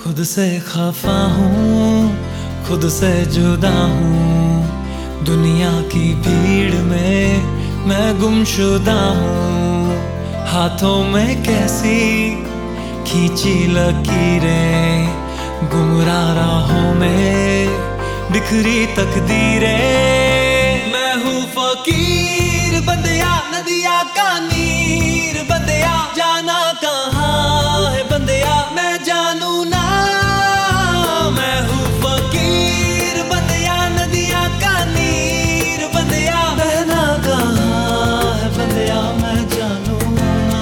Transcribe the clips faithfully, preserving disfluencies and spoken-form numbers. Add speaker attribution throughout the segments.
Speaker 1: खुद से खफा हूँ, खुद से जुदा हूँ। दुनिया की भीड़ में मैं गुमशुदा हूँ। हाथों में कैसी खींची लकीरें, गुमराह राहों में बिखरी तकदीरें। मैं हूँ फकीर बंदिया, नदिया का नीर बंदिया, जाना कहाँ है बंदिया मैं जानू ना। मैं हूँ फकीर बंदिया, नदिया का नीर बंदिया, बहना कहाँ है बंदिया मैं जानू ना।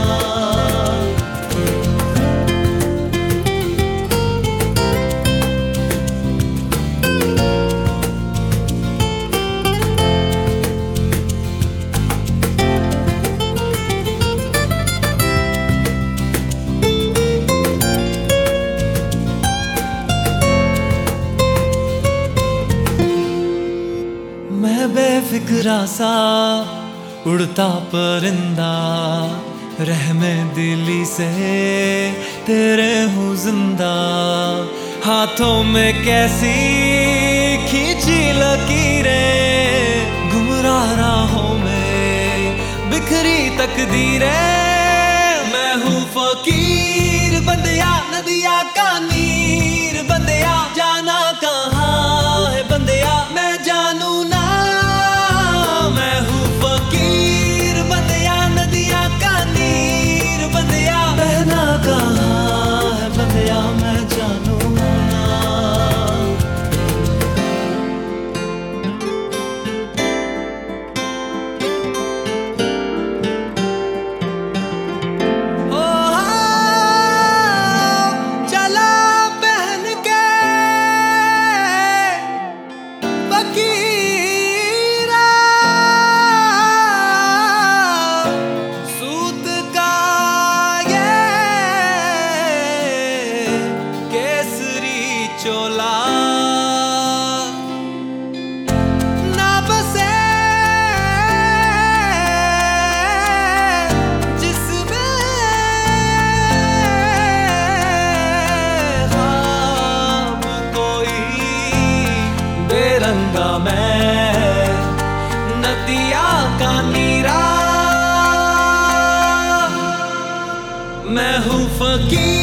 Speaker 1: मैं बेफिक्रा सा उड़ता परिंदा, रहमे दिली से तेरे हूँ जिंदा। हाथों में कैसी खींची लकीरें, गुमराह राहों में बिखरी तकदीरें। मैं हूँ फकीर बंदिया, नदिया का नीर बंदिया, जाना कहाँ है बंदिया मैं जानू ना। मैं हूँ फकीर बंदिया, नदिया का नीर बंदिया, बहना कहाँ है बंदिया मैं जानू ना। चोला ना बसे जिसमें ख्वाब कोई बेरंगा मैं नदिया का नीरा। मैं हूँ फकीर